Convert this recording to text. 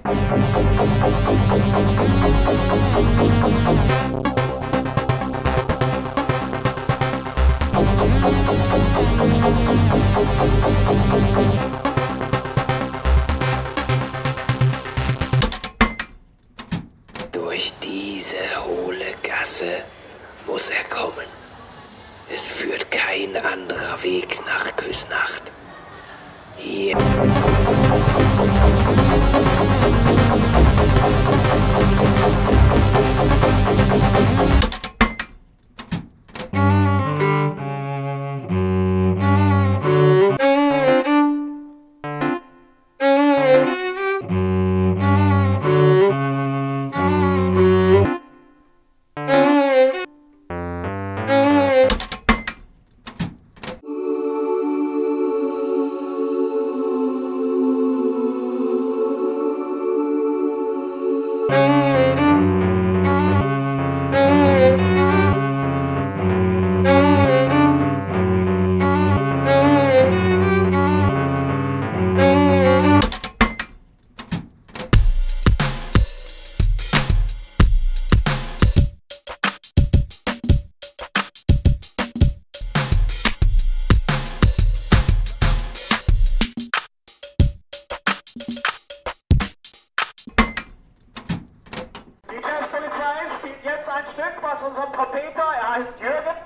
Durch diese hohle Gasse muss er kommen. Es führt kein anderer Weg nach Küsnacht. Hier. Die Jazzpolizei spielt jetzt ein Stück, was unser Trompeter, er heißt Jürgen,